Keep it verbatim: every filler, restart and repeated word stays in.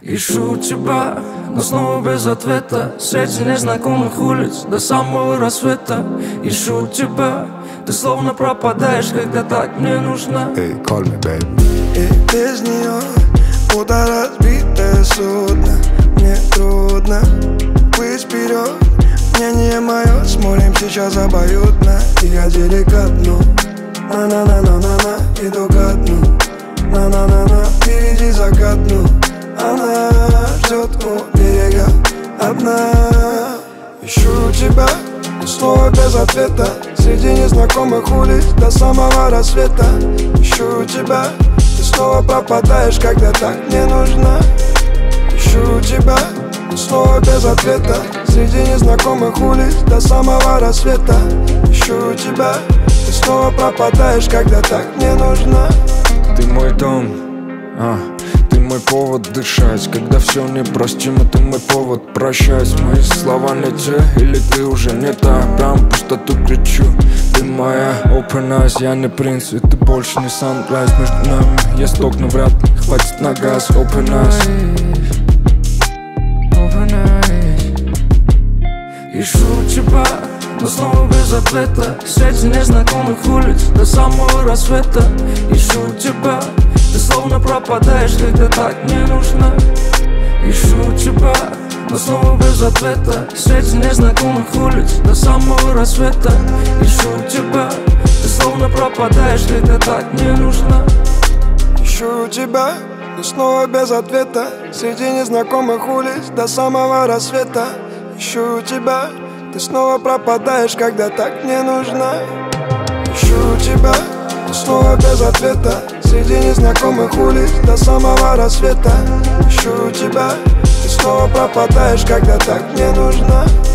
Ищу тебя, но снова без ответа. Среди незнакомых улиц до самого рассвета. Ищу тебя, ты словно пропадаешь, когда так мне нужна. Hey, call me, baby. И без нее будто разбитое судно. Мне трудно быть вперед. Мнение мое с морем сейчас обоюдно. И я деликатно на-на-на-на-на-на иду ко дну. На-на-на-на, впереди закат, ну. Она ждет у берега одна. Ищу тебя, но снова без ответа. Среди незнакомых улиц до самого рассвета. Ищу тебя, ты снова пропадаешь, когда так мне нужна. Ищу тебя, но снова без ответа. Среди незнакомых улиц до самого рассвета. Ищу тебя, ты снова пропадаешь, когда так мне нужна. Ты мой дом, а, ты мой повод дышать. Когда все непростимо, ты мой повод прощать. Мои слова не те, или ты уже не та. Прям в пустоту кричу, ты моя open eyes. Я не принц, и ты больше не sunrise. Между нами есть окна, вряд ли хватит на газ. Open eyes, open eyes. Ищу тебя, но снова без ответа. Среди незнакомых улиц до самого рассвета. Ищу тебя, ты словно пропадаешь, когда так мне нужна. Ищу тебя, но снова без ответа. Среди незнакомых улиц до самого рассвета. Ищу тебя, ты словно пропадаешь, когда так мне нужна. Ищу тебя, но снова без ответа. Среди незнакомых улиц до самого рассвета. Ищу тебя, ты снова пропадаешь, когда так мне нужна. Ищу тебя, но снова без ответа. Среди незнакомых улиц до самого рассвета. Ищу тебя, ты снова пропадаешь, когда так мне нужна.